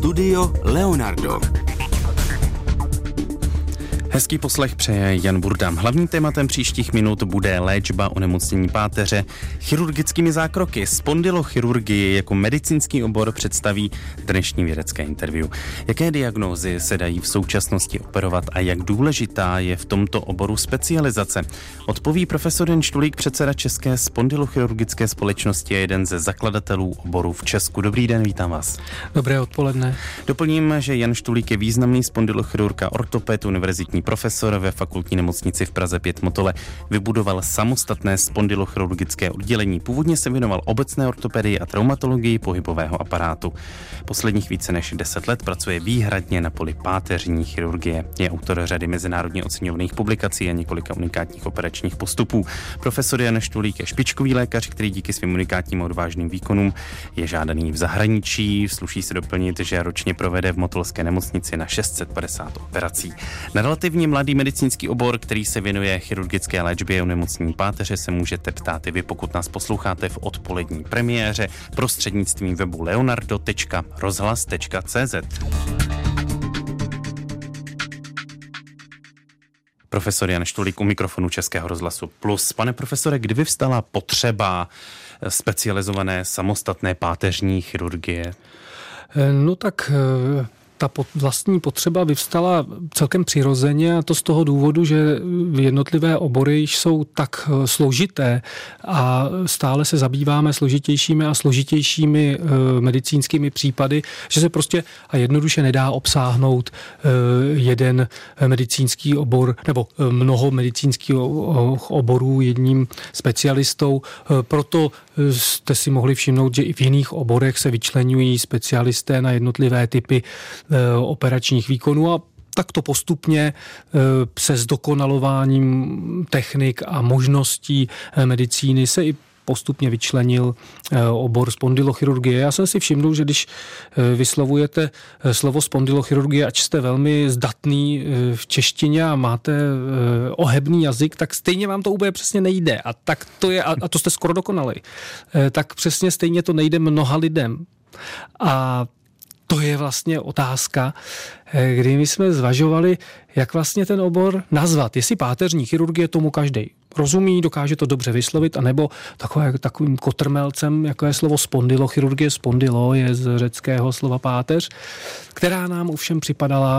Studio Leonardo. Hezký poslech přeje Jan Burda. Hlavním tématem příštích minut bude léčba onemocnění páteře chirurgickými zákroky. Spondylochirurgii jako medicínský obor představí dnešní vědecké interview. Jaké diagnózy se dají v současnosti operovat a jak důležitá je v tomto oboru specializace? Odpoví profesor Jan Štulík, předseda České spondylochirurgické společnosti a jeden ze zakladatelů oboru v Česku. Dobrý den, vítám vás. Dobré odpoledne. Doplním, že Jan Štulík je významný spondylochirurg a ortoped, univerzitní profesor ve Fakultní nemocnici v Praze 5 Motole. Vybudoval samostatné spondylochirurgické oddělení. Původně se věnoval obecné ortopedii a traumatologii pohybového aparátu. Posledních více než 10 let pracuje výhradně na poli páteřní chirurgie. Je autor řady mezinárodně oceňovaných publikací a několika unikátních operačních postupů. Profesor Jan Štulík je špičkový lékař, který díky svým unikátním a odvážným výkonům je žádaný v zahraničí. Sluší se doplnit, že ročně provede v motolské nemocnici na 650 operací. Na relativně mladý medicínský obor, který se věnuje chirurgické léčbě onemocnění páteře, se můžete ptát i vy, pokud nás posloucháte v odpolední premiéře prostřednictvím webu leonardo.rozhlas.cz. Profesor Jan Štulík u mikrofonu Českého rozhlasu Plus. Pane profesore, kdy vyvstala potřeba specializované samostatné páteřní chirurgie? No tak ta vlastní potřeba vyvstala celkem přirozeně, a to z toho důvodu, že jednotlivé obory jsou tak složité a stále se zabýváme složitějšími a složitějšími medicínskými případy, že se prostě a jednoduše nedá obsáhnout jeden medicínský obor nebo mnoho medicínských oborů jedním specialistou. Proto jste si mohli všimnout, že i v jiných oborech se vyčleňují specialisté na jednotlivé typy operačních výkonů a takto postupně se zdokonalováním technik a možností medicíny se i postupně vyčlenil obor spondylochirurgie. Já jsem si všiml, že když vyslovujete slovo spondylochirurgie, ač jste velmi zdatný v češtině a máte ohebný jazyk, tak stejně vám to úplně přesně nejde. A tak to je, a to jste skoro dokonali. Tak přesně stejně to nejde mnoha lidem. A to je vlastně otázka, kdy my jsme zvažovali, jak vlastně ten obor nazvat. Jestli páteřní chirurgie tomu každý rozumí, dokáže to dobře vyslovit, anebo takovým kotrmelcem, jako je slovo spondylochirurgie. Spondylo je z řeckého slova páteř, která nám ovšem připadala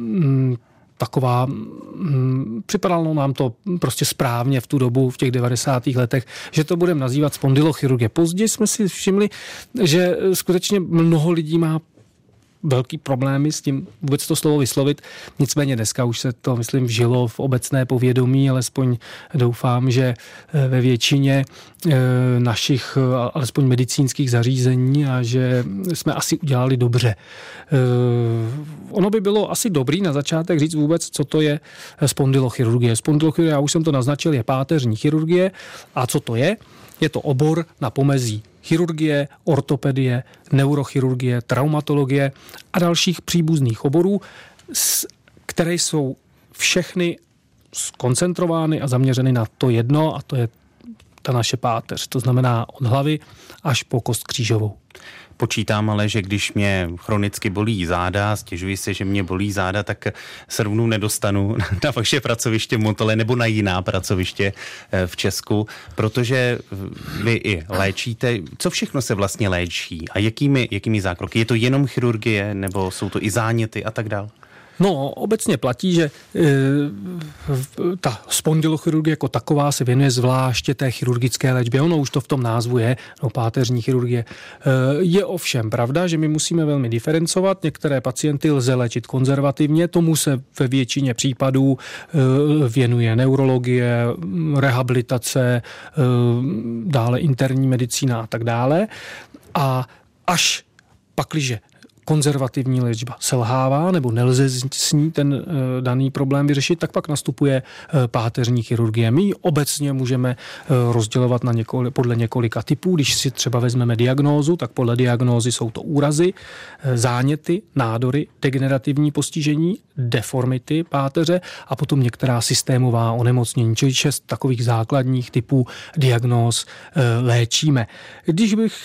připadalo nám to prostě správně v tu dobu, v těch 90. letech, že to budeme nazývat spondylochirurgie. Později jsme si všimli, že skutečně mnoho lidí má velký problémy s tím vůbec to slovo vyslovit. Nicméně dneska už se to, myslím, vžilo v obecné povědomí, alespoň doufám, že ve většině našich, alespoň medicínských zařízení a že jsme asi udělali dobře. Ono by bylo asi dobrý na začátek říct vůbec, co to je spondylochirurgie. Spondylochirurgie, já už jsem to naznačil, je páteřní chirurgie. A co to je? Je to obor na pomezí chirurgie, ortopedie, neurochirurgie, traumatologie a dalších příbuzných oborů, které jsou všechny skoncentrovány a zaměřeny na to jedno, a to je ta naše páteř. To znamená od hlavy až po kost křížovou. Počítám ale, že když mě chronicky bolí záda, stěžuji se, že mě bolí záda, tak se rovnou nedostanu na vaše pracoviště v Motole nebo na jiná pracoviště v Česku, protože vy i léčíte. Co všechno se vlastně léčí a jakými zákroky? Je to jenom chirurgie nebo jsou to i záněty a tak dále? No, obecně platí, že ta spondylochirurgie jako taková se věnuje zvláště té chirurgické léčbě. Ono už to v tom názvu je, páteřní chirurgie. Je ovšem pravda, že my musíme velmi diferencovat. Některé pacienty lze léčit konzervativně, tomu se ve většině případů věnuje neurologie, rehabilitace, dále interní medicína a tak dále. A až pakliže konzervativní léčba selhává nebo nelze s ní ten daný problém vyřešit, tak pak nastupuje páteřní chirurgie. My obecně můžeme rozdělovat podle několika typů. Když si třeba vezmeme diagnózu, tak podle diagnózy jsou to úrazy, záněty, nádory, degenerativní postižení, deformity páteře a potom některá systémová onemocnění. Čili 6 takových základních typů diagnóz léčíme. Když bych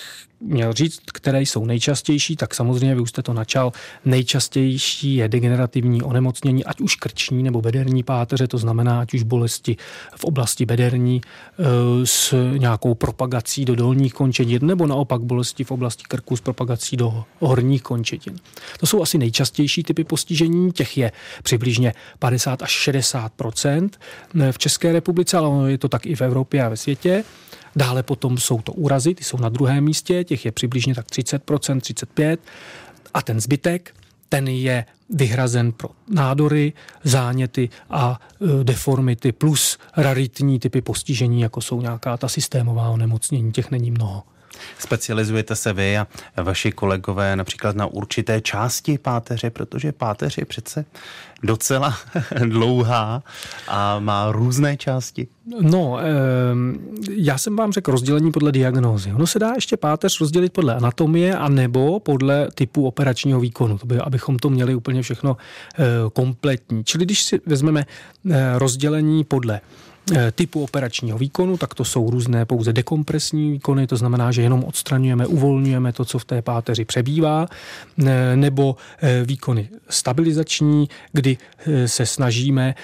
měl říct, které jsou nejčastější, tak samozřejmě vy už jste to načal. Nejčastější je degenerativní onemocnění, ať už krční nebo bederní páteře, to znamená ať už bolesti v oblasti bederní s nějakou propagací do dolních končetin, nebo naopak bolesti v oblasti krku s propagací do horních končetin. To jsou asi nejčastější typy postižení, těch je přibližně 50 až 60% v České republice, ale je to tak i v Evropě a ve světě. Dále potom jsou to úrazy, ty jsou na druhém místě, těch je přibližně tak 30%, 35%. A ten zbytek, ten je vyhrazen pro nádory, záněty a deformity plus raritní typy postižení, jako jsou nějaká ta systémová onemocnění, těch není mnoho. Specializujete se vy a vaši kolegové například na určité části páteře, protože páteř je přece docela dlouhá a má různé části. No, já jsem vám řekl rozdělení podle diagnózy. Ono se dá ještě páteř rozdělit podle anatomie a nebo podle typu operačního výkonu, abychom to měli úplně všechno kompletní. Čili když si vezmeme rozdělení podle typu operačního výkonu, tak to jsou různé pouze dekompresní výkony, to znamená, že jenom odstraňujeme, uvolňujeme to, co v té páteři přebývá, nebo výkony stabilizační, kdy se snažíme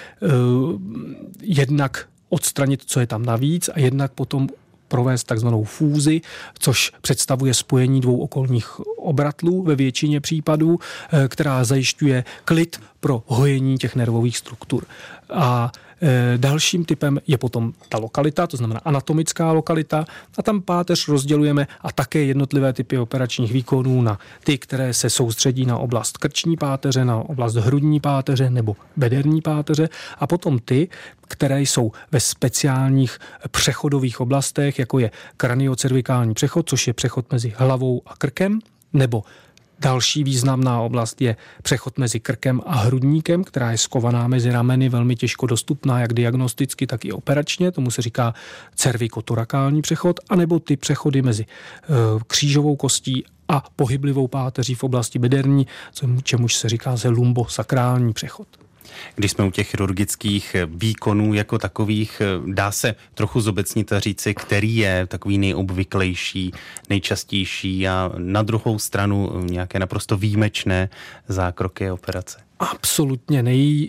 jednak odstranit, co je tam navíc a jednak potom provést takzvanou fúzi, což představuje spojení dvou okolních obratlů ve většině případů, která zajišťuje klid pro hojení těch nervových struktur. A dalším typem je potom ta lokalita, to znamená anatomická lokalita, a tam páteř rozdělujeme a také jednotlivé typy operačních výkonů na ty, které se soustředí na oblast krční páteře, na oblast hrudní páteře nebo bederní páteře, a potom ty, které jsou ve speciálních přechodových oblastech, jako je kraniocervikální přechod, což je přechod mezi hlavou a krkem, nebo další významná oblast je přechod mezi krkem a hrudníkem, která je skovaná mezi rameny, velmi těžko dostupná jak diagnosticky, tak i operačně. Tomu se říká cervikotorakální přechod, anebo ty přechody mezi křížovou kostí a pohyblivou páteří v oblasti bederní, čemuž se říká lumbosakrální přechod. Když jsme u těch chirurgických výkonů jako takových, dá se trochu zobecnit a říci, který je takový nejobvyklejší, nejčastější a na druhou stranu nějaké naprosto výjimečné zákroky operace? Absolutně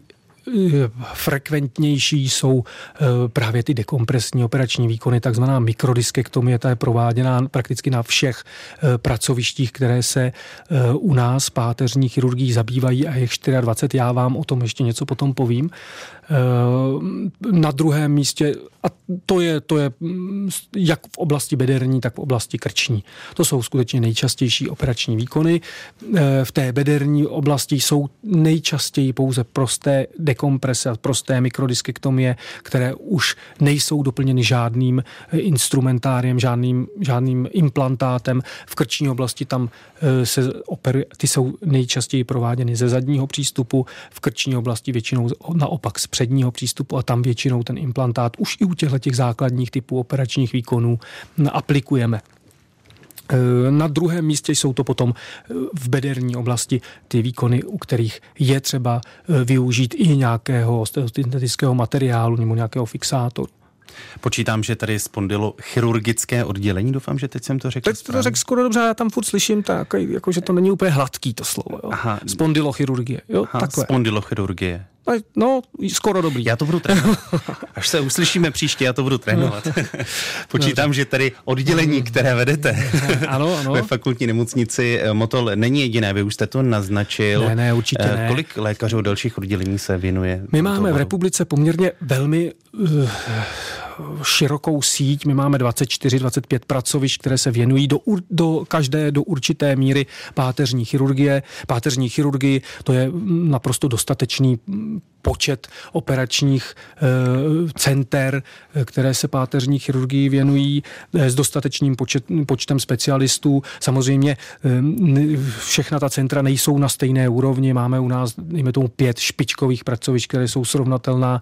Frekventnější jsou právě ty dekompresní operační výkony, takzvaná mikrodiskektomie, ta je prováděná prakticky na všech pracovištích, které se u nás páteřní chirurgií zabývají, a je 24, já vám o tom ještě něco potom povím. Na druhém místě, a to je jak v oblasti bederní, tak v oblasti krční. To jsou skutečně nejčastější operační výkony. V té bederní oblasti jsou nejčastěji pouze prosté dekomprese a prosté mikrodiskektomie, které už nejsou doplněny žádným instrumentáriem, žádným implantátem. V krční oblasti tam se operuje, ty jsou nejčastěji prováděny ze zadního přístupu, v krční oblasti většinou naopak z předního přístupu, a tam většinou ten implantát už i u těch základních typů operačních výkonů aplikujeme. Na druhém místě jsou to potom v bederní oblasti ty výkony, u kterých je třeba využít i nějakého osteosyntetického materiálu nebo nějakého fixátoru. Počítám, že tady je spondylochirurgické oddělení, doufám, že teď jsem to řekl. Teď to řekl skoro dobře, já tam furt slyším, jako, že to není úplně hladký to slovo. Jo? Spondylochirurgie. Jo? Takhle. Spondylochirurgie. No, skoro dobrý. Já to budu trénovat. Až se uslyšíme příště, já to budu trénovat. Počítám, že tady oddělení, které vedete ano. ve fakultní nemocnici Motol, není jediné, vy už jste to naznačil. Ne, určitě ne. Kolik lékařů dalších oddělení se věnuje? My máme v republice poměrně velmi širokou síť. My máme 24-25 pracovišť, které se věnují do určité míry páteřní chirurgie. Páteřní chirurgii, to je naprosto dostatečný počet operačních center, které se páteřní chirurgii věnují, s dostatečným počtem specialistů. Samozřejmě všechna ta centra nejsou na stejné úrovni. Máme u nás, dejme tomu, 5 špičkových pracovišť, které jsou srovnatelné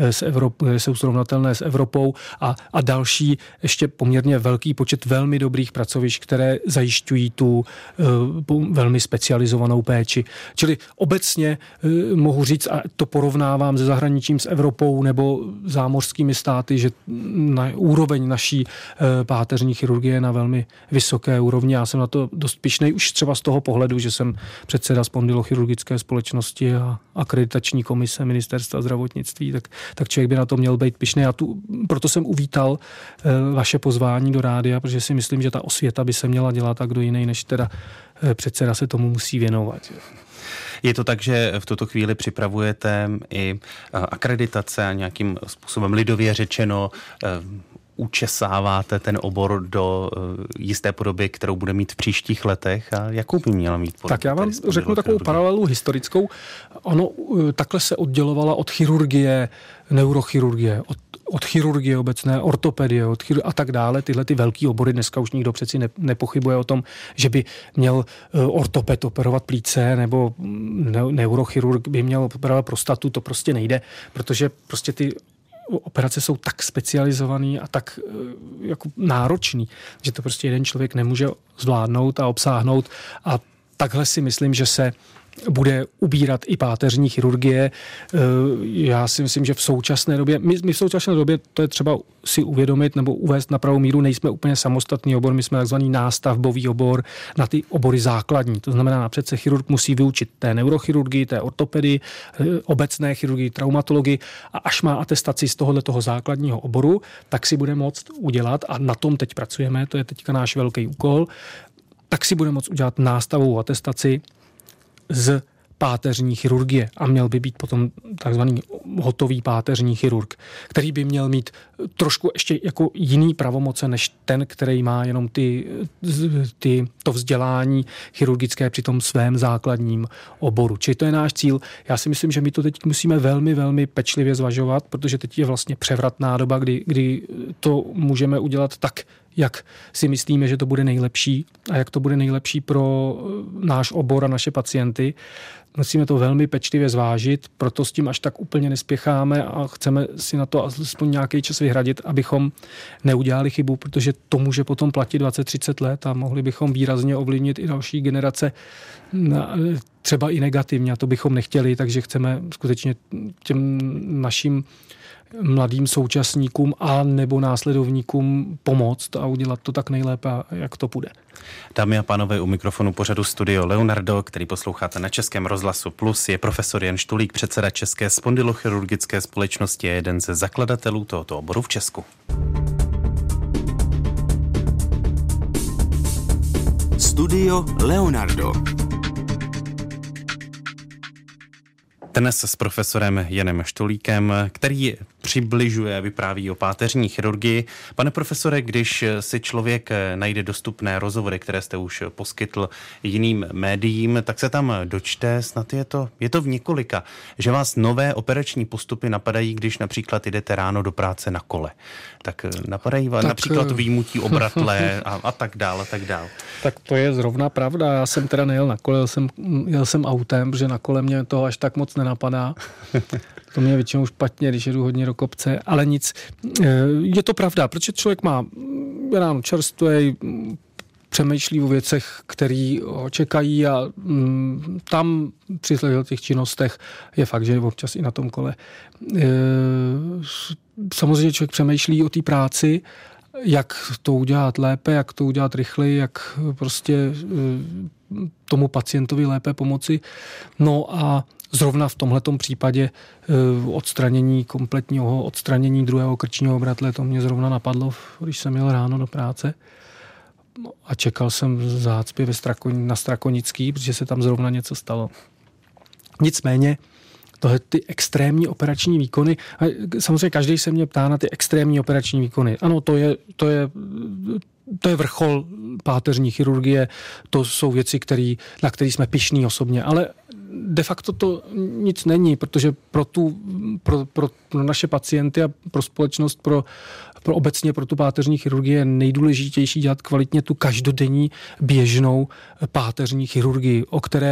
s Evropou, a další ještě poměrně velký počet velmi dobrých pracovišť, které zajišťují tu velmi specializovanou péči. Čili obecně mohu říct, a to porovnání porovnávám se zahraničím, s Evropou nebo zámořskými státy, že úroveň naší páteřní chirurgie je na velmi vysoké úrovni. Já jsem na to dost pyšnej už třeba z toho pohledu, že jsem předseda spondylochirurgické společnosti a akreditační komise Ministerstva zdravotnictví, tak člověk by na to měl být pyšnej. Proto jsem uvítal vaše pozvání do rádia, protože si myslím, že ta osvěta by se měla dělat tak kdo jiný, než teda předseda se tomu musí věnovat. Je to tak, že v tuto chvíli připravujete i akreditace a nějakým způsobem lidově řečeno učesáváte ten obor do jisté podoby, kterou bude mít v příštích letech a jakou by měla mít podobu? Tak já vám řeknu takovou paralelu historickou. Ono takhle se oddělovala od chirurgie, neurochirurgie, od chirurgie obecné, ortopedie a tak dále. Tyhle ty velký obory, dneska už nikdo přeci nepochybuje o tom, že by měl ortoped operovat plíce nebo neurochirurg by měl operovat prostatu, to prostě nejde, protože prostě ty operace jsou tak specializovaný a tak jako náročný, že to prostě jeden člověk nemůže zvládnout a obsáhnout a takhle si myslím, že se bude ubírat i páteřní chirurgie. Já si myslím, že v současné době, my v současné době, to je třeba si uvědomit nebo uvést na pravou míru, nejsme úplně samostatný obor, my jsme takzvaný nástavbový obor na ty obory základní. To znamená, napřed se chirurg musí vyučit té neurochirurgii, té ortopedii, obecné chirurgii, traumatologii a až má atestaci z tohoto základního oboru, tak si bude moct udělat, a na tom teď pracujeme, to je teďka náš velký úkol, tak si bude moct udělat nástavovou atestaci z páteřní chirurgie a měl by být potom takzvaný hotový páteřní chirurg, který by měl mít trošku ještě jako jiný pravomoce než ten, který má jenom to vzdělání chirurgické při tom svém základním oboru. Čili to je náš cíl. Já si myslím, že my to teď musíme velmi, velmi pečlivě zvažovat, protože teď je vlastně převratná doba, kdy to můžeme udělat tak, jak si myslíme, že to bude nejlepší a jak to bude nejlepší pro náš obor a naše pacienty. Musíme to velmi pečlivě zvážit, proto s tím až tak úplně nespěcháme a chceme si na to aspoň nějaký čas vyhradit, abychom neudělali chybu, protože to může potom platit 20-30 let a mohli bychom výrazně ovlivnit i další generace, třeba i negativně, a to bychom nechtěli, takže chceme skutečně těm našim mladým současníkům a nebo následovníkům pomoct a udělat to tak nejlépe, jak to půjde. Dámy a pánové, u mikrofonu pořadu Studio Leonardo, který posloucháte na Českém rozhlasu Plus, je profesor Jan Štulík, předseda České spondylochirurgické společnosti a jeden ze zakladatelů tohoto oboru v Česku. Studio Leonardo. Dnes s profesorem Janem Štulíkem, který přibližuje, vypráví o páteřní chirurgii. Pane profesore, když si člověk najde dostupné rozhovory, které jste už poskytl jiným médiím, tak se tam dočte, snad je to v několika, že vás nové operační postupy napadají, když například jdete ráno do práce na kole. Tak napadají vás například výjimutí obratle a tak dále, a tak dále. Tak to je zrovna pravda. Já jsem teda nejel na kole, jel jsem autem, protože na kole mě toho až tak moc nenapadá. To mě je většinou špatně, když jedu hodně do kopce, ale nic. Je to pravda, protože člověk má ráno čerstvý, přemýšlí o věcech, které ho čekají a tam při těch činnostech je fakt, že je občas i na tom kole. Samozřejmě člověk přemýšlí o té práci, jak to udělat lépe, jak to udělat rychleji, jak prostě tomu pacientovi lépe pomoci. No a zrovna v tomhletom případě kompletního odstranění druhého krčního obratle, to mě zrovna napadlo, když jsem jel ráno do práce. No a čekal jsem v zácpě na Strakonický, protože se tam zrovna něco stalo. Nicméně tohle ty extrémní operační výkony, a samozřejmě každý se mě ptá na ty extrémní operační výkony. Ano, to je vrchol páteřní chirurgie, to jsou věci, na které jsme pyšní osobně, ale de facto to nic není, protože pro naše pacienty a pro společnost, pro obecně pro tu páteřní chirurgii je nejdůležitější dělat kvalitně tu každodenní běžnou páteřní chirurgii,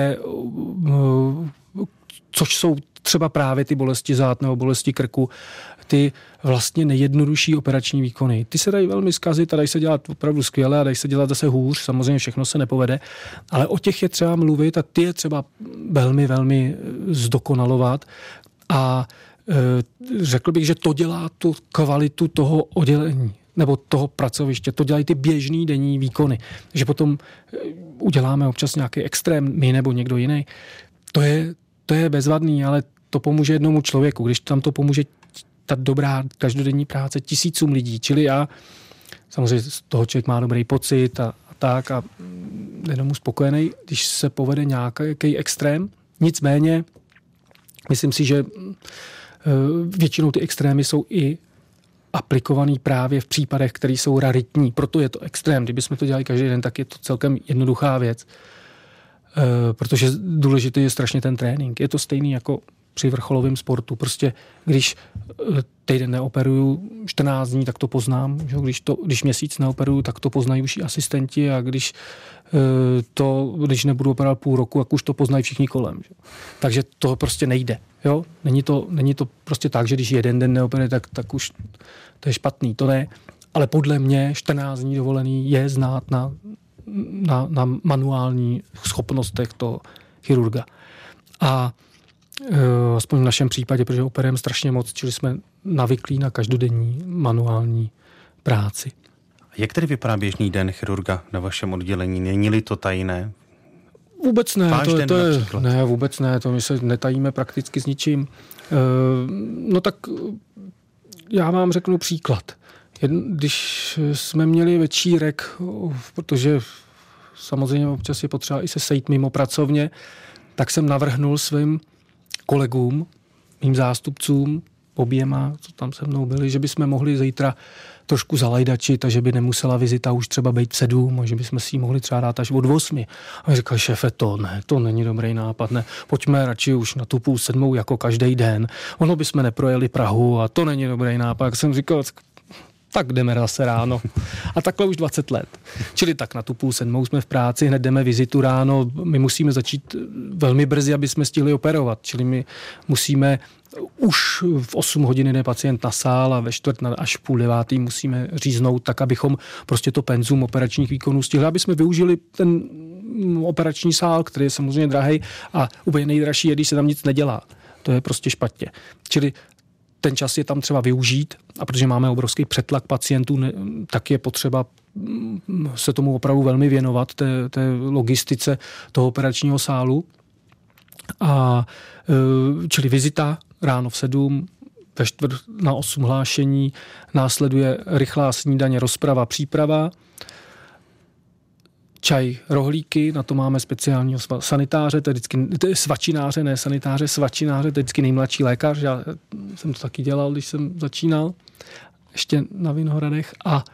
což jsou třeba právě ty bolesti zad nebo bolesti krku, ty vlastně nejjednodušší operační výkony. Ty se dají velmi zkazit a dají se dělat opravdu skvěle a dají se dělat zase hůř, samozřejmě všechno se nepovede, ale o těch je třeba mluvit a ty je třeba velmi, velmi zdokonalovat A řekl bych, že to dělá tu kvalitu toho oddělení nebo toho pracoviště. To dělají ty běžný denní výkony. Že potom uděláme občas nějaký extrém, my nebo někdo jiný. To je bezvadný, ale to pomůže jednomu člověku. Když tam to pomůže ta dobrá každodenní práce tisícům lidí, čili já, samozřejmě z toho člověk má dobrý pocit a jenom spokojený, když se povede nějaký extrém. Nicméně, myslím si, že většinou ty extrémy jsou i aplikovaný právě v případech, které jsou raritní. Proto je to extrém. Kdybychom to dělali každý den, tak je to celkem jednoduchá věc. Protože důležitý je strašně ten trénink. Je to stejný jako při vrcholovém sportu. Prostě když týden neoperuju 14 dní, tak to poznám. Když měsíc neoperuju, tak to poznají už i asistenti a když nebudu operovat půl roku, tak už to poznají všichni kolem. Že? Takže to prostě nejde. Jo? Není to prostě tak, že když jeden den neoperuje, tak už to je špatný. To ne. Ale podle mě 14 dní dovolený je znát na manuální schopnostech toho chirurga. A aspoň v našem případě, protože operujeme strašně moc, čili jsme navyklí na každodenní manuální práci. Jak tedy vypadá běžný den chirurga na vašem oddělení? Není-li to tajné? Vůbec ne. Ne, vůbec ne. To my se netajíme prakticky s ničím. No tak já vám řeknu příklad. Když jsme měli večírek, protože samozřejmě občas je potřeba i se sejít mimo pracovně, tak jsem navrhnul svým kolegům, mým zástupcům, oběma, co tam se mnou byli, že bychom mohli zítra trošku zalajdačit a že by nemusela vizita už třeba být v 7, a že bychom si ji mohli třeba dát až od 8. A mi říkal, šéfe, to není dobrý nápad, ne, pojďme radši už na tu 6:30 jako každý den. Ono bychom neprojeli Prahu a to není dobrý nápad. Jak jsem říkal, tak jdeme zase ráno. A takhle už 20 let. Čili tak na tu 6:30 jsme v práci, hned jdeme vizitu ráno. My musíme začít velmi brzy, aby jsme stihli operovat. Čili my musíme už v 8 hodin jde pacient na sál a ve 8:45 až 8:30 musíme říznout tak, abychom prostě to penzum operačních výkonů stihli, aby jsme využili ten operační sál, který je samozřejmě drahý a úplně nejdražší je, když se tam nic nedělá. To je prostě špatně. Čili ten čas je tam třeba využít a protože máme obrovský přetlak pacientů, tak je potřeba se tomu opravdu velmi věnovat, té logistice toho operačního sálu. A čili vizita ráno v 7, ve 7:45 hlášení, následuje rychlá snídaně, rozprava, příprava, čaj, rohlíky, na to máme speciálního sanitáře, to je svačináře, ne sanitáře, svačináře, to je vždycky nejmladší lékař, já jsem to taky dělal, když jsem začínal, ještě na Vinohradech a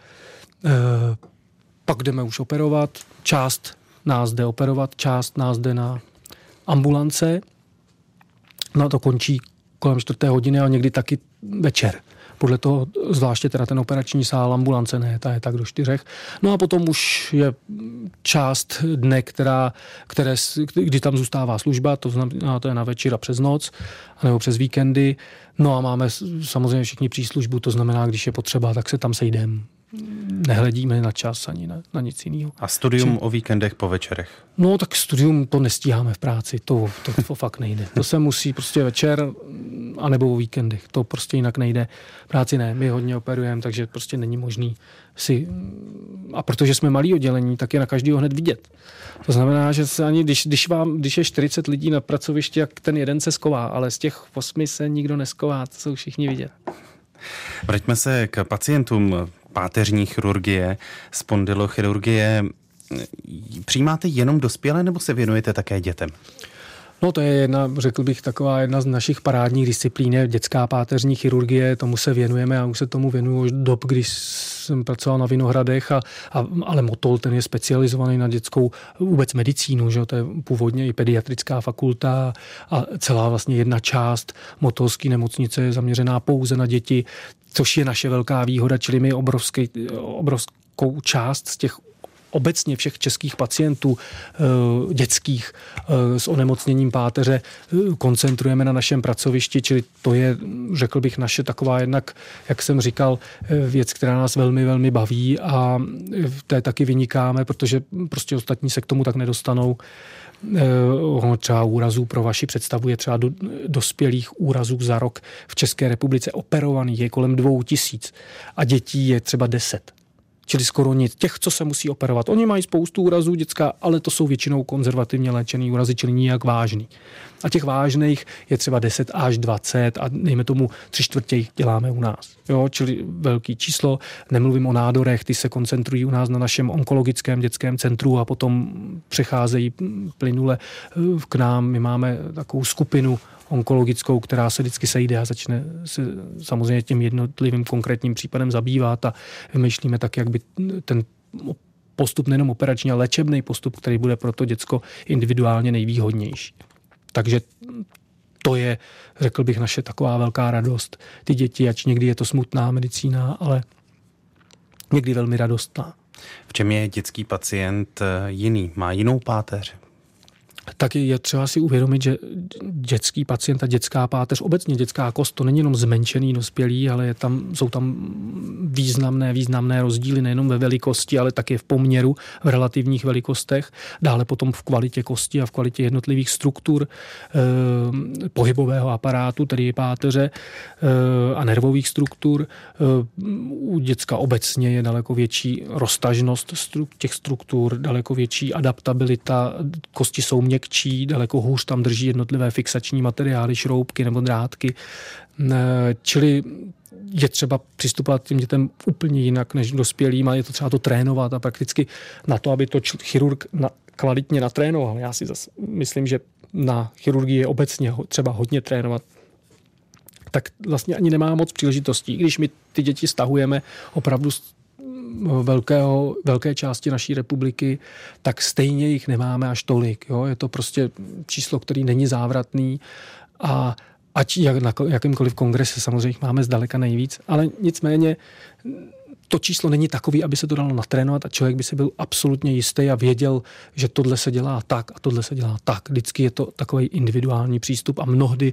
pak jdeme už operovat, část nás jde operovat, část nás jde na ambulance, no to končí kolem 4:00 a někdy taky večer. Podle toho, zvláště teda ten operační sál, ambulance ne, ta je tak do 4. No a potom už je část dne, kdy tam zůstává služba, to znamená, to je na večer a přes noc, nebo přes víkendy. No a máme samozřejmě všichni příslužbu, to znamená, když je potřeba, tak se tam sejdeme. Nehledíme na čas ani na nic jiného. A studium o víkendech po večerech? No tak studium to nestíháme v práci, to fakt nejde. To se musí prostě večer anebo o víkendech, to prostě jinak nejde. Práci ne, my hodně operujeme, takže prostě není možný si... A protože jsme malý oddělení, tak je na každého hned vidět. To znamená, že se ani když je 40 lidí na pracovišti, jak ten jeden se sková, ale z těch 8 se nikdo nesková, to jsou všichni vidět. Vraťme se k pacientům páteřní chirurgie, spondylochirurgie. Přijímáte jenom dospělé nebo se věnujete také dětem? No to je řekl bych, jedna z našich parádních disciplín, dětská páteřní chirurgie, tomu se věnujeme a už se tomu věnuju už dob, když jsem pracoval na Vinohradech, ale Motol, ten je specializovaný na dětskou vůbec medicínu, že? To je původně i pediatrická fakulta a celá vlastně jedna část Motolské nemocnice je zaměřená pouze na děti, což je naše velká výhoda, čili my obrovskou část z těch obecně všech českých pacientů dětských s onemocněním páteře koncentrujeme na našem pracovišti, čili to je, řekl bych, naše taková jednak, jak jsem říkal, věc, která nás velmi, velmi baví a v té taky vynikáme, protože prostě ostatní se k tomu tak nedostanou. Třeba úrazů pro vaši představu je třeba dospělých úrazů za rok v České republice operovaných je kolem 2000 a dětí je třeba 10. Čili skoro nic. Těch, co se musí operovat. Oni mají spoustu úrazů dětská, ale to jsou většinou konzervativně léčený úrazy, čili nijak vážný. A těch vážných je třeba 10 až 20 a dejme tomu 3/4 děláme u nás. Jo, čili velký číslo. Nemluvím o nádorech, ty se koncentrují u nás na našem onkologickém dětském centru a potom přecházejí plynule k nám. My máme takovou skupinu onkologickou, která se vždycky sejde a začne se samozřejmě tím jednotlivým konkrétním případem zabývat a vymýšlíme tak, jak by ten postup nejenom operační, ale léčebný postup, který bude pro to děcko individuálně nejvýhodnější. Takže to je, řekl bych, naše taková velká radost. Ty děti, ač někdy je to smutná medicína, ale někdy velmi radostná. V čem je dětský pacient jiný? Má jinou páteř? Tak je třeba si uvědomit, že dětský pacient a dětská páteř, obecně dětská kost, to není jenom zmenšený dospělý, ale jsou tam významné rozdíly nejenom ve velikosti, ale také v poměru, v relativních velikostech, dále potom v kvalitě kosti a v kvalitě jednotlivých struktur pohybového aparátu, tedy je páteře a nervových struktur. U děcka obecně je daleko větší roztažnost těch struktur, daleko větší adaptabilita, kosti jsou měkčí, daleko hůř tam drží jednotlivé fixační materiály, šroubky nebo drátky. Čili je třeba přistupovat těm dětem úplně jinak než dospělým a je to třeba to trénovat a prakticky na to, aby to chirurg kvalitně natrénoval. Já si zase myslím, že na chirurgii je obecně třeba hodně trénovat. Tak vlastně ani nemá moc příležitostí. Když my ty děti stahujeme opravdu velké části naší republiky, tak stejně jich nemáme až tolik. Jo? Je to prostě číslo, který není závratný a ať na jakýmkoliv kongrese samozřejmě máme zdaleka nejvíc, ale nicméně to číslo není takový, aby se to dalo natrénovat a člověk by si byl absolutně jistý a věděl, že tohle se dělá tak a tohle se dělá tak. Vždycky je to takový individuální přístup a mnohdy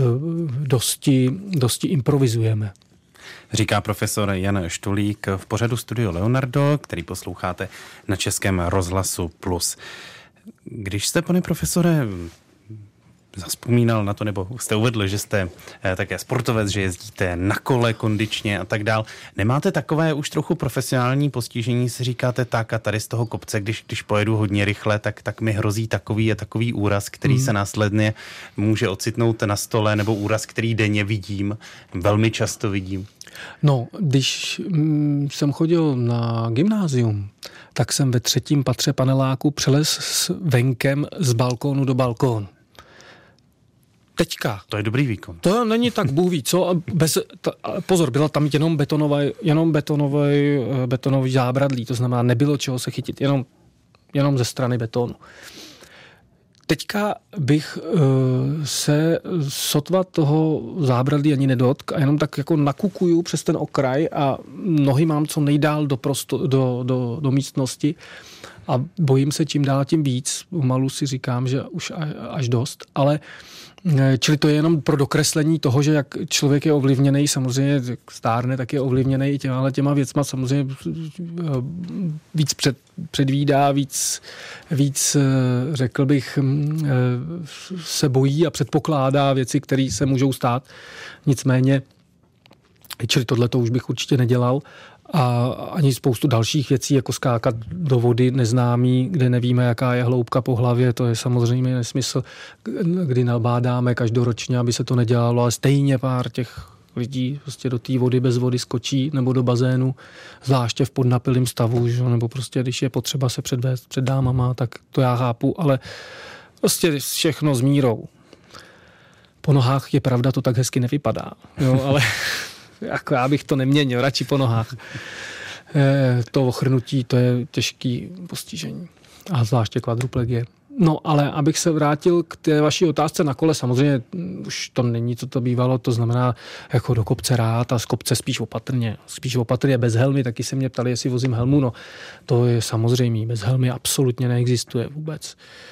dosti improvizujeme. Říká profesor Jan Štulík v pořadu Studio Leonardo, který posloucháte na Českém rozhlasu Plus. Když jste, pane profesore, zavzpomínal na to, nebo jste uvedl, že jste také sportovec, že jezdíte na kole kondičně a tak dál. Nemáte takové už trochu profesionální postižení, si říkáte tak a tady z toho kopce, když pojedu hodně rychle, tak mi hrozí takový a takový úraz, který se následně může ocitnout na stole, nebo úraz, který denně vidím, velmi často vidím. No, když jsem chodil na gymnázium, tak jsem ve 3. patře paneláku přelez s venkem z balkónu do balkónu. Teďka. To je dobrý výkon. To není tak Bůh ví co. Pozor, byla tam jenom betonový zábradlí, to znamená, nebylo čeho se chytit, jenom ze strany betonu. Teďka bych se sotva toho zábradlí ani nedotkl a jenom tak jako nakukuju přes ten okraj a nohy mám co nejdál do místnosti a bojím se čím dál tím víc. Pomalu si říkám, že už až dost, ale čili to je jenom pro dokreslení toho, že jak člověk je ovlivněný, samozřejmě stárne, tak je ovlivněný těma věcma, samozřejmě víc předvídá, víc řekl bych, se bojí a předpokládá věci, které se můžou stát. Nicméně, čili tohleto už bych určitě nedělal. A ani spoustu dalších věcí, jako skákat do vody neznámý, kde nevíme, jaká je hloubka po hlavě, to je samozřejmě nesmysl, kdy nabádáme každoročně, aby se to nedělalo, ale stejně pár těch lidí prostě do té vody bez vody skočí nebo do bazénu, zvláště v podnapilém stavu, že? Nebo prostě když je potřeba se předvést před dámama, tak to já chápu, ale prostě všechno s mírou. Po nohách je pravda, to tak hezky nevypadá, jo, ale jako já bych to neměnil, radši po nohách. To ochrnutí, to je těžký postižení. A zvláště kvadruplegie. No, ale abych se vrátil k té vaší otázce na kole, samozřejmě už to není, co to bývalo, to znamená jako do kopce rád a z kopce spíš opatrně. Spíš opatrně bez helmy, taky se mě ptali, jestli vozím helmu, no to je samozřejmé, bez helmy absolutně neexistuje vůbec.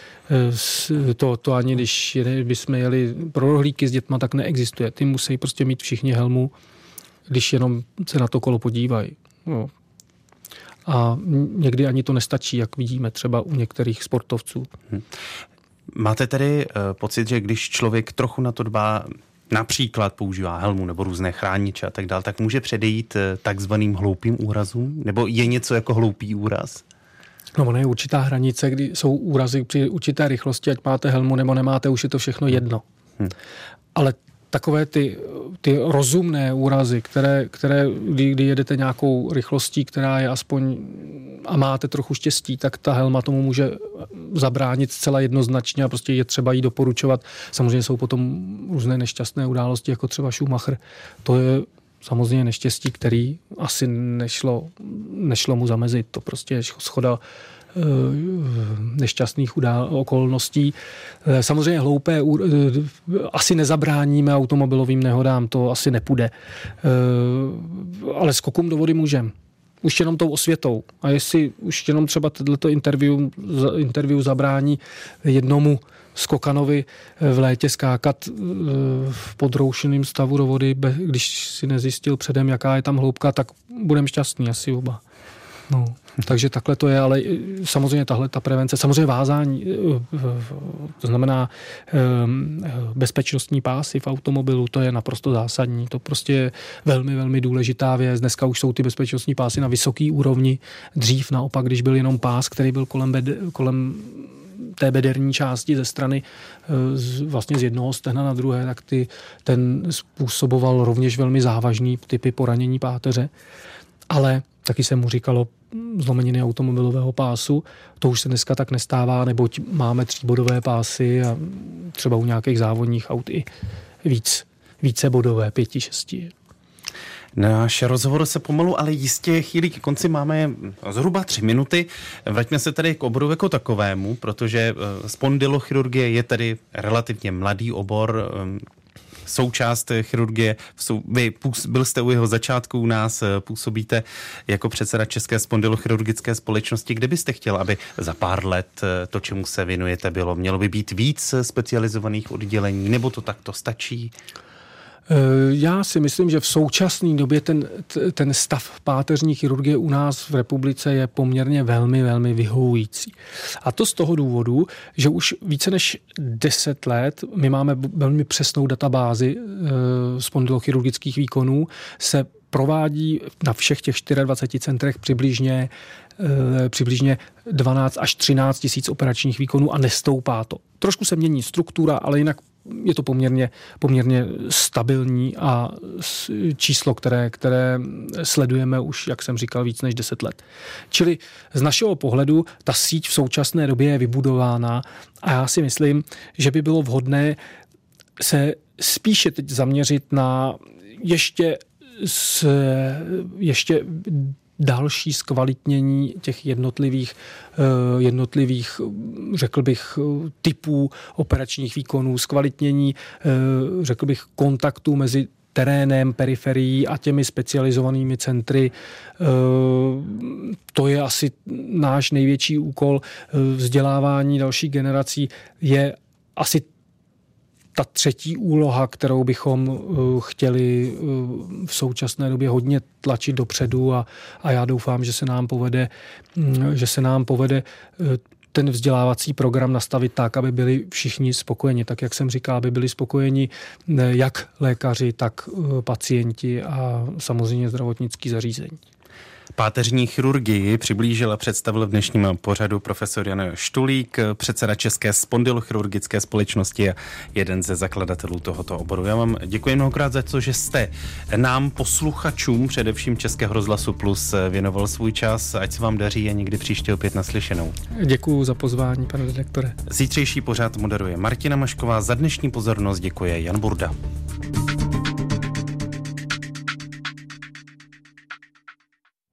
To ani když bychom jeli pro rohlíky s dětma, tak neexistuje. Ty musí prostě mít všichni helmu, když jenom se na to kolo podívají. No. A někdy ani to nestačí, jak vidíme třeba u některých sportovců. Máte tedy pocit, že když člověk trochu na to dbá, například používá helmu nebo různé chrániče a tak dále, tak může předejít takzvaným hloupým úrazům? Nebo je něco jako hloupý úraz? No, ono je určitá hranice, kdy jsou úrazy při určité rychlosti, ať máte helmu nebo nemáte, už je to všechno jedno. Ale takové ty rozumné úrazy, které kdy jedete nějakou rychlostí, která je aspoň a máte trochu štěstí, tak ta helma tomu může zabránit zcela jednoznačně a prostě je třeba jí doporučovat. Samozřejmě jsou potom různé nešťastné události, jako třeba Schumacher. To je samozřejmě neštěstí, který asi nešlo mu zamezit. To prostě je shoda nešťastných okolností. Samozřejmě hloupé asi nezabráníme automobilovým nehodám, to asi nepůjde. Ale skokům do vody můžeme. Už jenom tou osvětou. A jestli už jenom třeba tohleto interview zabrání jednomu skokanovi v létě skákat v podroušeném stavu do vody, když si nezjistil předem, jaká je tam hloubka, tak budeme šťastní asi oba. No, takže takhle to je, ale samozřejmě ta prevence, samozřejmě vázání, to znamená bezpečnostní pásy v automobilu, to je naprosto zásadní, to prostě je velmi, velmi důležitá věc. Dneska už jsou ty bezpečnostní pásy na vysoký úrovni, dřív naopak, když byl jenom pás, který byl kolem té bederní části ze strany vlastně z jednoho stehna na druhé, tak ten způsoboval rovněž velmi závažný typy poranění páteře, ale taky se mu říkalo zlomeniny automobilového pásu. To už se dneska tak nestává, neboť máme 3bodové pásy a třeba u nějakých závodních aut i více bodové, 5, 6. Náš rozhovor se pomalu, ale jistě chvíli ke konci máme zhruba 3 minuty. Vraťme se tedy k oboru jako takovému, protože spondylochirurgie je tedy relativně mladý obor, součást chirurgie. Vy byl jste u jeho začátku u nás, působíte jako předseda České spondylochirurgické společnosti. Kde byste chtěl, aby za pár let to, čemu se věnujete, bylo? Mělo by být víc specializovaných oddělení, nebo to takto stačí? Já si myslím, že v současné době ten stav páteřní chirurgie u nás v republice je poměrně velmi, velmi vyhovující. A to z toho důvodu, že už více než 10 let my máme velmi přesnou databázi spondylochirurgických výkonů, se provádí na všech těch 24 centrech přibližně 12 až 13 tisíc operačních výkonů a nestoupá to. Trošku se mění struktura, ale jinak je to poměrně stabilní a číslo, které sledujeme už, jak jsem říkal, víc než 10 let. Čili z našeho pohledu ta síť v současné době je vybudována a já si myslím, že by bylo vhodné se spíše teď zaměřit na ještě další zkvalitnění těch jednotlivých, řekl bych, typů operačních výkonů, zkvalitnění, řekl bych, kontaktů mezi terénem, periferií a těmi specializovanými centry. To je asi náš největší úkol. Vzdělávání dalších generací je asi ta třetí úloha, kterou bychom chtěli v současné době hodně tlačit dopředu a já doufám, že se nám povede ten vzdělávací program nastavit tak, aby byli všichni spokojeni. Tak, jak jsem říkal, aby byli spokojeni jak lékaři, tak pacienti a samozřejmě zdravotnické zařízení. Páteřní chirurgii přiblížil a představil v dnešním pořadu profesor Jan Štulík, předseda České spondylochirurgické společnosti a jeden ze zakladatelů tohoto oboru. Já vám děkuji mnohokrát za to, že jste nám, posluchačům, především Českého rozhlasu Plus, věnoval svůj čas. Ať se vám daří a někdy příště opět naslyšenou. Děkuji za pozvání, pane redaktore. Zítřejší pořad moderuje Martina Mašková. Za dnešní pozornost děkuje Jan Burda.